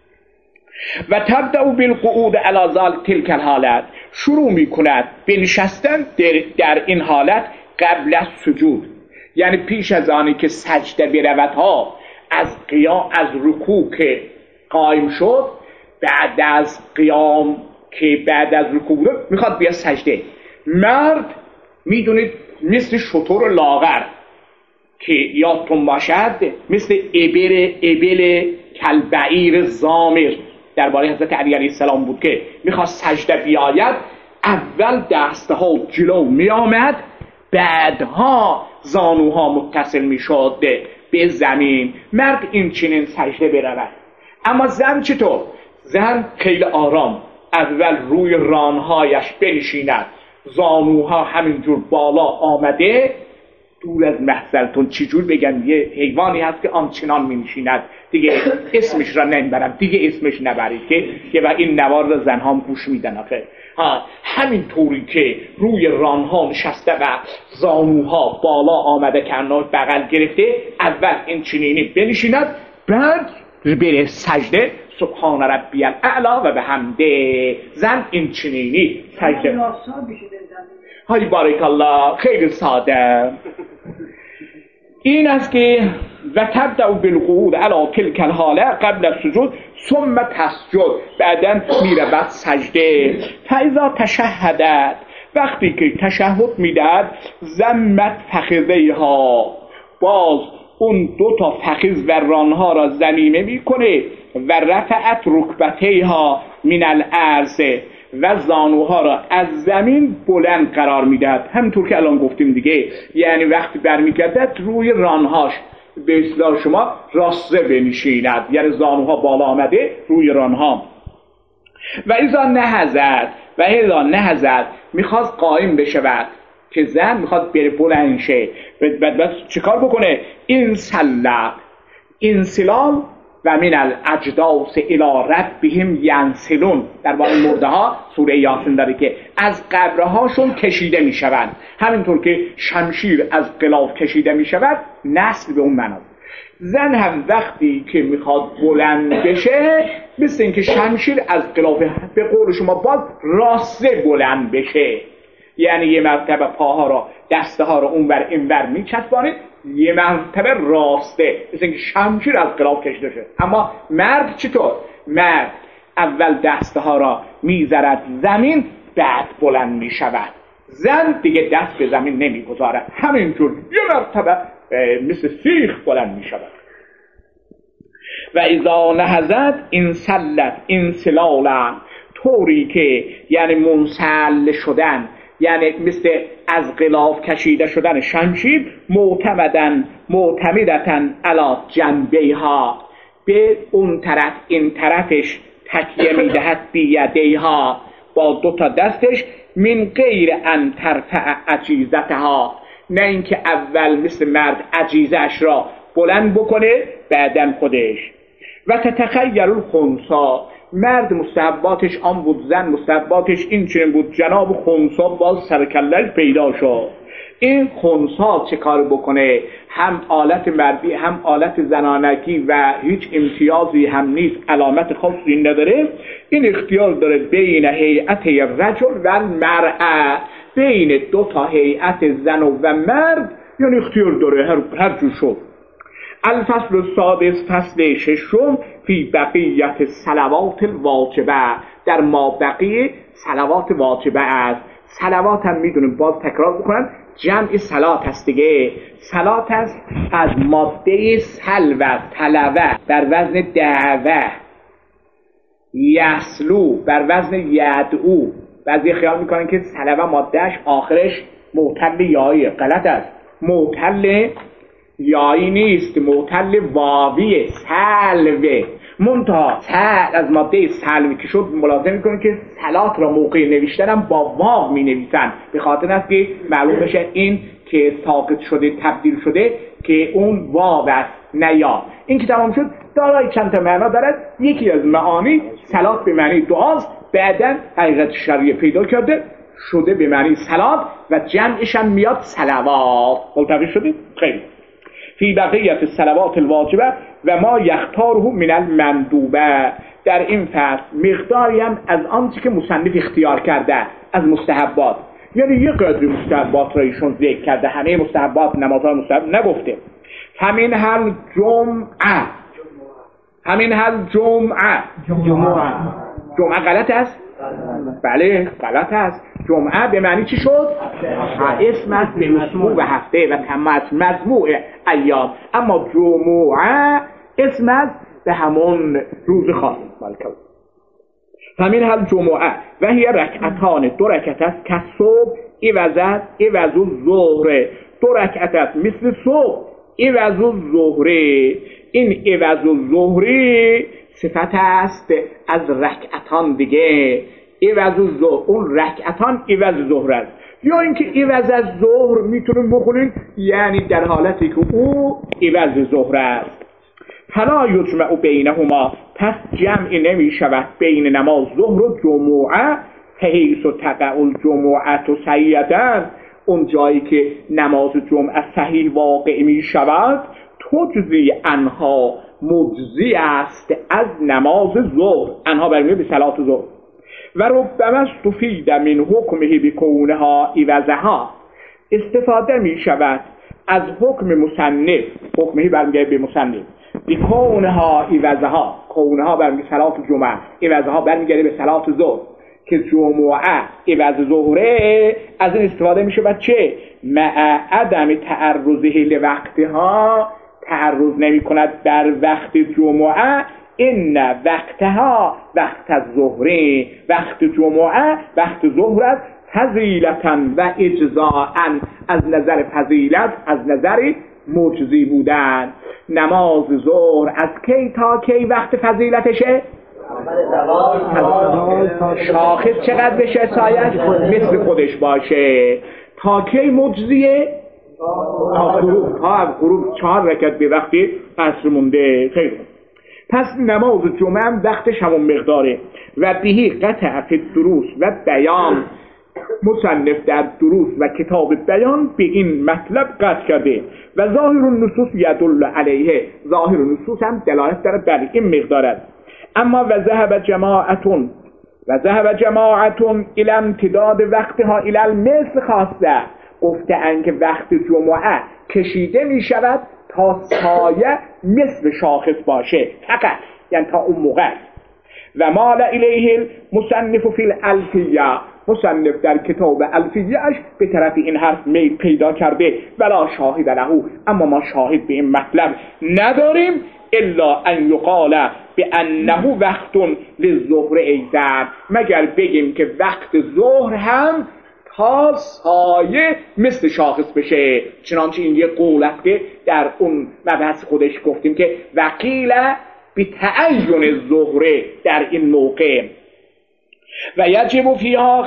و تبدأ بالقعود علی تلک الحالت، شروع میکند به نشستن در این حالت قبل از سجود، یعنی پیش از آنی که سجده برود ها، از قیام، از رکوع که قائم شد، بعد از قیام که بعد از رکوع بود میخواد بیا سجده. مرد میدونید مثل شتر لاغر که یادتون باشد، مثل ابل کلبعیر زامر درباره حضرت علی علیه السلام بود که میخواست سجده بیاید، اول دسته ها جلو میآمد، بعدها زانوها متصل میشد به زمین. مرد این چنین سجده برود. اما زن چطور؟ زن خیلی آرام اول روی رانهایش بنشیند، زانوها همینجور بالا آمده، دور از محضرتون چجور بگم، یه حیوانی هست که آنچنان می نشیند، دیگه اسمش را نمیبرم، دیگه اسمش نبرید که و این نوار را زنها هم گوش میدن آخه. همین طوری که روی رانها نشسته و زانوها بالا آمده که بغل گرفته، اول این چنینی بنشیند، بعد بره سجده سبحان ربی الاعلا و به حمده. زن این چنینی سجده. های بارک الله، خیلی ساده. این است که و تبدأ بالقعود علی تلک الحاله قبل السجود ثم تسجد، بعداً میرود سجده. فاذا تشهدت، وقتی که تشهد میدهد، ضمت فخذیها، باز اون دو تا فخذ و رانها را ضمیمه میکنه، و رفعت رکبتیها من الارض، و زانوها را از زمین بلند قرار میدهد، همونطور که الان گفتیم دیگه، یعنی وقتی برمیگردد روی رانهاش به اصطلاح شما راسته بنشیند، یعنی زانوها بالا آمده روی رانها. و اذا نهضت، میخواست قائم بشود که زن میخواد بره بلند شه، بعد چیکار بکنه؟ انسلال و من الاجداث الی ربهم ینسلون، در واقع مرده ها سوره یاسین داره که از قبرهاشون کشیده میشوند، همینطور که شمشیر از غلاف کشیده میشود، نسل به اون معناست. زن هم وقتی که میخواد بلند بشه، مثل اینکه شمشیر از غلاف به قول شما باز راسته بلند بشه، یعنی یه مرتبه پاها را، دسته ها را اونور اینور میچسبانه، یه مرتبه راسته، مثل اینکه شمشیر از غلاف کشیده شد. اما مرد چطور؟ مرد اول دسته ها را میذارد زمین، بعد بلند میشود. زن دیگه دست به زمین نمیگذارد، همینجور یه مرتبه مثل سیخ بلند میشود. و اذا نهضت انسلالا، طوری که یعنی منسل شدن، یعنی مثل از غلاف کشیده شدن شمشیر، معتمدتن علی جنبیها، به اون طرف این طرفش تکیه میدهد بیدیها، با 2 دستش من غیر ان ترفع عجیزتها، نه اینکه اول مثل مرد عجیزش را بلند بکنه بعدن خودش. و تتخیر الخنثی، مرد مستحباتش آن بود، زن مستحباتش این چنین بود، جناب خنثی باز سرکلش پیدا شد. این خنثی چه کار بکنه؟ هم آلت مردی هم آلت زنانگی و هیچ امتیازی هم نیست، علامت خاصی نداره. این اختیار داره بین هیئت رجل و مرأة، بین 2 هیئت زن و مرد، یعنی اختیار داره هر جو شد. الفصل السادس، فصل 6 فی بقیت صلوات الواجبه، در ما بقیه صلوات واجبه است. صلوات هم میدونیم، باز تکرار بکنن، جمع صلات هست دیگه. صلات هست از ماده سلوه، طلبه بر وزن دعوه، یسلو بر وزن یدعو. بعضی خیال میکنن که سلوه مادهش آخرش معتل یایی، غلط است. معتل یایی نیست، معتل واویه، سلوه. منتها سل از ماده سلوه که شد، ملاحظه میکنید که صلات را موقع نوشتن هم با واو می نویسن، به خاطر است که معلوم بشه این که ساقط شده تبدیل شده که اون واو است نه یا. این که تمام شد دارای چند تا معنا دارد. یکی از معانی صلات به معنی دعاست، بعدن حقیقت شرعیه پیدا کرده شده به معنی صلات و جمعش هم میاد صلوات. ملتقی شده؟ خیلی. فی بقیت الصلوات الواجبه و ما یختاره من المندوبه، در این فصل مقداری هم از آنچه که مصنف اختیار کرده از مستحبات، یعنی یه قدری مستحبات را ایشون ذکر کرده، همه مستحبات نمازهای مستحب نگفته. همین حل جمعه، همین حل جمعه غلط است؟ بله غلط است. جمعه به معنی چی شد؟ اسم است به اسبوع و هفته و تمت مجموع ایام، اما جمعه اسم است به همون روز خاص. همین حال جمعه و هی رکعتان، 2 رکعت است که صبح ایوزت ایوزو ظهر، 2 رکعت است مثل صبح ایوزو ظهر. این ایوزو ظهری صفت است از رکعتان دیگه. ایوزو ظهر، اون رکعتان ایوز ظهر است. یا اینکه ایوز از ظهر میتونیم بخونیم یعنی در حالتی که او ایوز ظهر است. فلا یجمع بینهما، پس جمعی نمی شود بین نماز ظهر و جمعه. حیث تقع الجمعه سیئة، اون جایی که نماز جمعه صحیح واقع می شود، تجزی انها، مجزی است از نماز ظهر، انها برمیاد به صلات ظهر. و ربما استفید من حکمه بکونها ایوزها، استفاده می شود از حکم مصنف، حکمه برمیاد به مصنف، بکونها ایوزها، کونها برمیاد صلات جمعه، ایوزها برمیگرده به صلات ظهر، که جمعه ایوز ظهره. از این استفاده می شود چه؟ مع عدم تعرضه لوقتها، تعرض نمی کند در وقت جمعه. این وقتها وقت الظهر، وقت جمعه وقت ظهر است، فضیلتا و اجزاء، از نظر فضیلت از نظر مجزی بودن. نماز ظهر از کی تا کی وقت فضیلتشه؟ شاخص چقدر بشه سایش؟ مثل خودش باشه. تا کی مجزیه؟ تا غروب 4 رکعت به وقت عصر مونده. خیلی پس نماز جمعه هم وقتش همون مقداره. و بهی قطع فی دروس و بیان، مصنف در دروس و کتاب بیان به این مطلب قطع کرده. و ظاهر النصوص یدل علیه، ظاهر النصوص هم دلالت داره بر این مقدار است. اما و ذهب جماعتون الى امتداد وقتها الى المثل خاصه، گفته اند که وقت جمعه کشیده می شود تا سایه مثل شاخص باشه فقط، یعنی تا اون موقع. و مال الیه المصنف فی الالفیه، مصنف در کتاب الفیه‌اش به طرف این حرف میل پیدا کرده. ولا شاهد له، اما ما شاهد به این مطلب نداریم، الا ان یقال بانه وقت للظهر ایضا، مگر بگیم که وقت ظهر هم تا سایه مثل شاخص بشه. چنانچه این یه قول است که در اون مبحث خودش گفتیم که وقیل بتعین الظهر، در این موقع و یجب فیها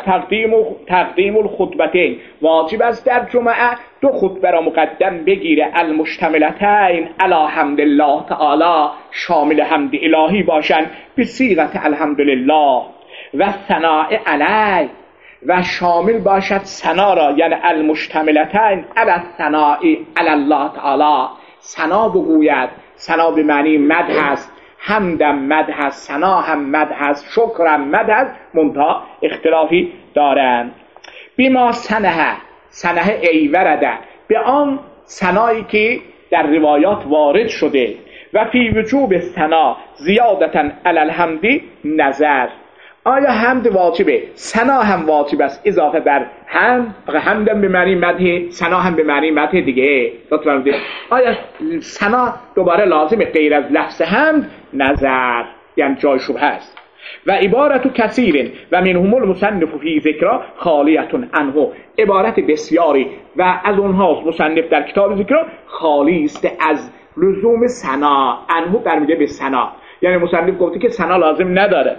تقدیم الخطبتین، واجب است در جمعه دو خطبه را مقدم بگیره، المشتملتین علی حمد الله تعالی، شامل حمد الهی باشند، به صیغت الحمدلله و ثناء علی، و شامل باشد ثنا را، یعنی المشتملتین علی الثناء علی الله تعالی، ثنا بگوید. ثنا به معنی مدح است، حمدم مدح است، ثنا هم مدح است، شکرم مدح است، منتها اختلافی دارند. بما سنه ای ورده، به آن ثنایی که در روایات وارد شده، و فی وجوب ثنا زیادتا علی الحمد نظر، آیا حمد واجبه، ثنا هم واجب است اضافه بر حمد، حمدم به معنی مدح، ثنا هم به معنی مدح دیگه، آیا ثنا دوباره لازمه غیر از لفظ حمد؟ نظر، یعنی جای شبهه است. و عبارت کثیر و منهم المصنف فی ذکر خالیه عنه، عبارت بسیاری و از اونها مصنف در کتاب ذکر خالی است از لزوم ثنا، عنه برمیده به ثنا، یعنی مصنف گفته که ثنا لازم نداره.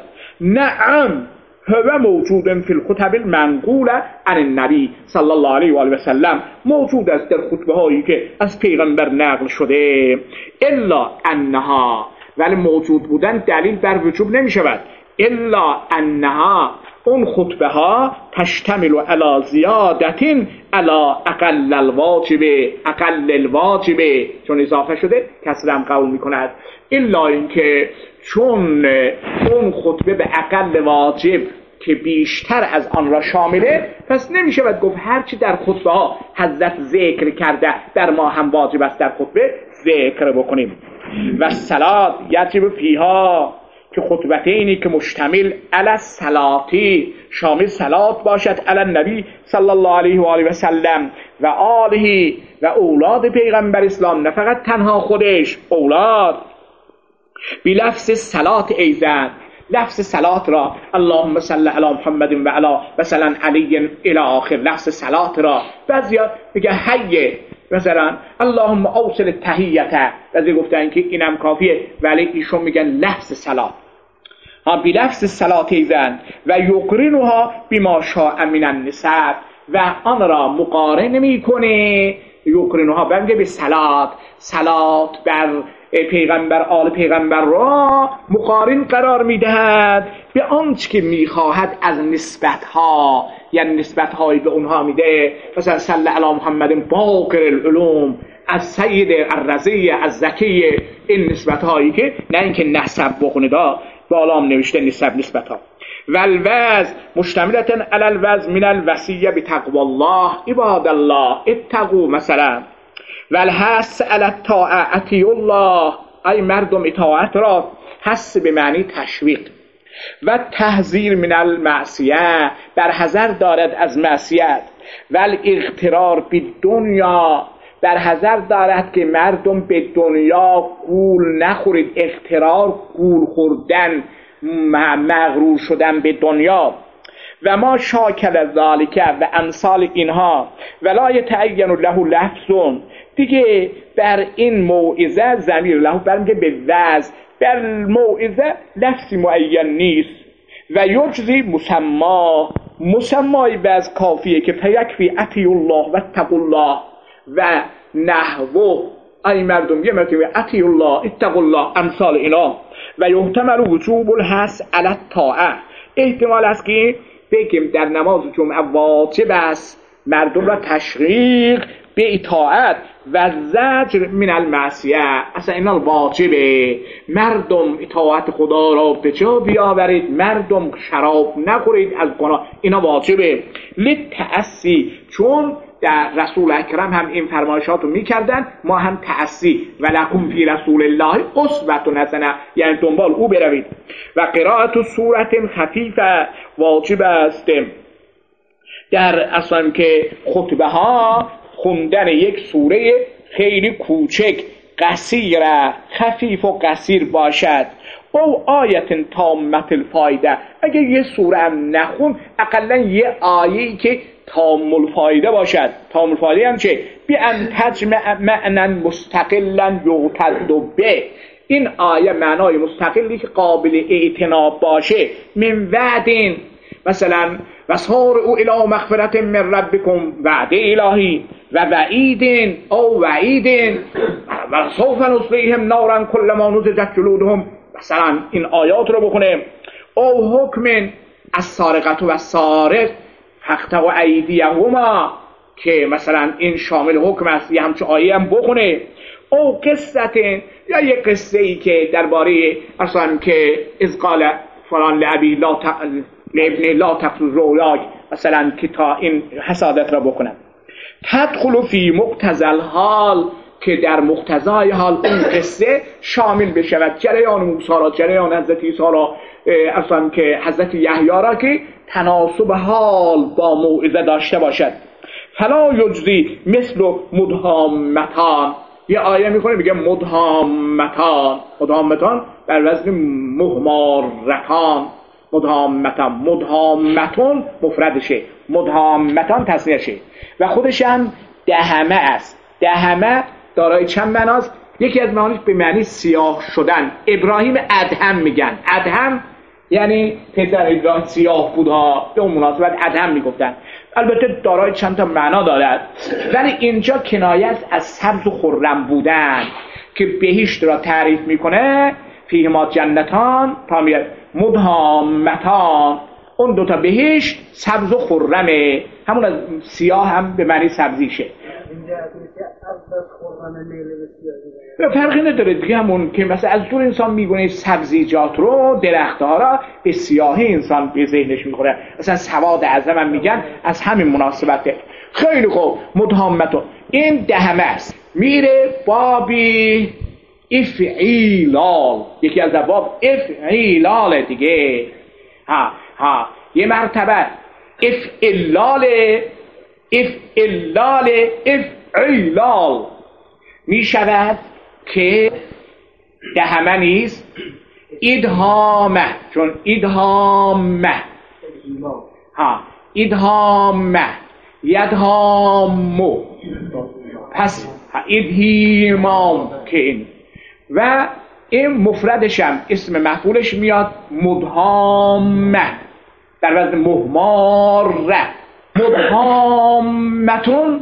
نعم هو موجود فی الخطب المنقوله عن النبی صلی الله علیه و آله و سلم، موجود است در خطبه هایی که از پیغمبر نقل شده، الا انها، ولی موجود بودن دلیل بر وجوب نمی شود، الا انها، اون خطبه ها تشتمل علی زیادت علی اقل الواجب، اقل الواجب چون اضافه شده کسر هم قبول می کند، الا اینکه چون اون خطبه به اقل واجب که بیشتر از آن را شامله، پس نمی شود گفت هرچی در خطبه ها حضرت ذکر کرده در ما هم واجب است در خطبه ذکر بکنیم. و صلات یجب فیها، که خطبتینی که مشتمل علی الصلاتی، شامل صلات باشد علی النبی صلی الله علیه و آله و سلم و آله و اولاد پیغمبر اسلام، نه فقط تنها خودش، اولاد، بی لفظ صلات ایزن، لفظ صلات را اللهم صل علی محمد و علی مثلا علی الی آخر، لفظ صلات را بعضیا میگه حی، مثلا اللهم اوصل التحیته، بعضی گفتن که اینم کافیه، ولی ایشون میگن لفظ صلات، ها بی لفظ صلات ایزن و یقرنها بما شاء من النسب، و آن را مقارنه میکنه، یقرنها بنده به صلات، صلات بر پیغمبر، آل پیغمبر را مقارن قرار میدهد به آنچه که میخواهد از نسبت ها، یعنی نسبت هایی به اونها میده، مثلا صلی علی محمد باقر العلوم، از سید الرضی، از زکی، این نسبت هایی که نه اینکه نسب بخونه، دا بالا هم نوشته نسبت ها. والوز مشتملتن علی الوز من الوصیه بتقوی الله عباد الله اتقوا، مثلا والحث علی الطاعه الله، ای مردم اطاعت را، حث به معنی تشویق، و تحذیر من المعصیه، بر حذر دارد از معصیت، و الاغترار بالدنیا، بر حذر دارد که مردم به دنیا گول نخورید، اغترار گول خوردن، مغرور شدن به دنیا، و ما شاکل ذالک و امثال اینها، ولا یتعین له لفظ، دیگه بر این موعظه ضمیر له برمیگه به وعظ، بر موعظه لفظی معین نیست، و یجزی مسمای وعظ کافیه که فیکفی اطیعوا الله و اتقوا الله و نحوه، ای مردم یه مرتبه اطیعوا الله اتقوا الله، امثال اینا. و یحتمل وجوب الحث علی الطاعه، احتمال است که بگیم در نماز جمعه واجب است مردم را تشویق به اطاعت و زجر من المعصیه، اصلا اینا واجبه، مردم اطاعت خدا را به جا بیاورید، مردم شراب نخورید از گناه، اینا واجبه. للتأسی، چون در رسول اکرم هم این فرمایشات رو میکردن، ما هم تأسی، ولکم فی رسول الله اسوة حسنه، یعنی دنبال او بروید. و قرائت سورت خفیفه، واجب است در اصلا که خطبه ها خوندن یک سوره خیلی کوچک، قصیر، خفیف و قصیر باشد، او آیت تامت الفایده، اگه یه سوره هم نخون اقلا یه آیه‌ای که تام الفایده باشد. تام الفایده هم چه؟ بی ان تجمع معنا مستقلا یعتد به، این آیه معنای مستقلی که قابل اعتنا باشه، من وعدین، مثلا و سارعوا الی مغفرت من ربکم، وعده الهی، و وعید او وعید و سوف نصلیهم نارا کلما نضجت جلودهم، مثلا این آیات رو بخونه. او حکم السارقة و السارق فاقطعوا ایدیهما، که مثلا این شامل حکم است، یه همچون آیه هم بخونه. او قصت، یا یه قصه ای که درباره اصلا که از قال فلان لابی لابن لا تقتل رویاک، مثلا که تا این حسادت را بکنم. تدخل فی مقتضی الحال، که در مقتضای حال اون قصه شامل بشود جریان موسی را، جریان حضرت عیسی را، اصلا که حضرت یحیی را، که تناسب حال با موعظه داشته باشد. فلا یجزی مثل مدهامتان، یه آیه میکنه میگه مدهامتان، مدهامتان بر وزن مهمارتان، مدهامتون مفردشه، مدهامتان تسنیشه، و خودش هم دهمه است. دهمه دارای چند معناست؟ یکی از معانیش به معنی سیاه شدن. ابراهیم ادهم میگن، ادهم یعنی پسر ابراهیم سیاه بودها، به اون مناسبت ادهم میگفتن. البته دارای چند تا معنا دارد، ولی اینجا کنایه از سبز و خرم بودن، که بهشت را تعریف میکنه. فیهما جنتان تا میاد مدهامتان، اون دوتا بهشت سبز و خرمه، همون از سیاه هم به معنی سبزیشه. فرقی نداره دیگه، همون که مثلا از دور انسان میگونه سبزیجات رو، درختها را به سیاهی انسان به ذهنش میخوره، مثلا سواد اعظم هم میگن از همین مناسبته. خیلی خوب، مدهامتون این دهمه است. میره بابی افعیلال، یکی از باب افعیلال دیگه. یه مرتبه افعیلال می شود که دهمه نیست، ادهامه، چون ادهامه ادهامه یدهامو، پس ادهیمام که این، و این مفردشم اسم مفعولش میاد مدهامه در وزن مهماره. مدهامتون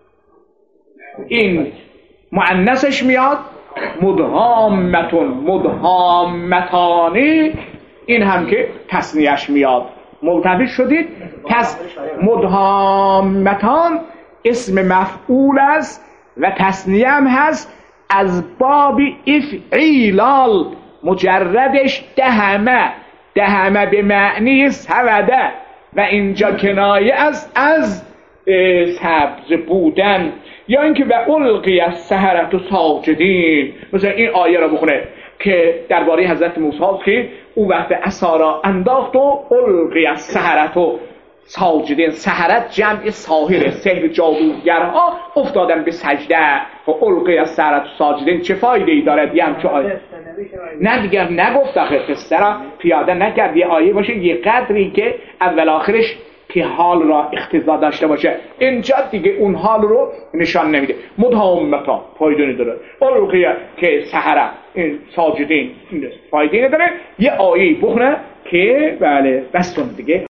این مؤنثش میاد مدهامتون، مدهامتانی این هم که تثنیه‌اش میاد. ملتفت شدید؟ پس مدهامتان اسم مفعول است و تثنیه هم هست از باب افعیلال، مجردش دهمه، دهمه به معنی سوده، و اینجا کنایه است از سبز بودن. یا اینکه و القی السحرة ساجدین، مثلا این آیه را بخونه که درباره حضرت موسی که او وقت عصا را انداخت و القی السحرة ساجدین، سحرت جمع ساحر، سحر جادوگرها افتادن به سجده. و القی السحرة ساجدین چه فایده ای دارد؟ یه همچه آیه نه دیگر نگفت، آخه قصه را پیاده نکرد. یه آیه باشه یه قدری که اول آخرش که حال را اقتضا داشته باشه، اینجا دیگه اون حال رو نشان نمیده. مدهامتا فایده نداره، القی که سحره ساجدین فایده نداره. یه آیه بخونه که بله بستون دیگه.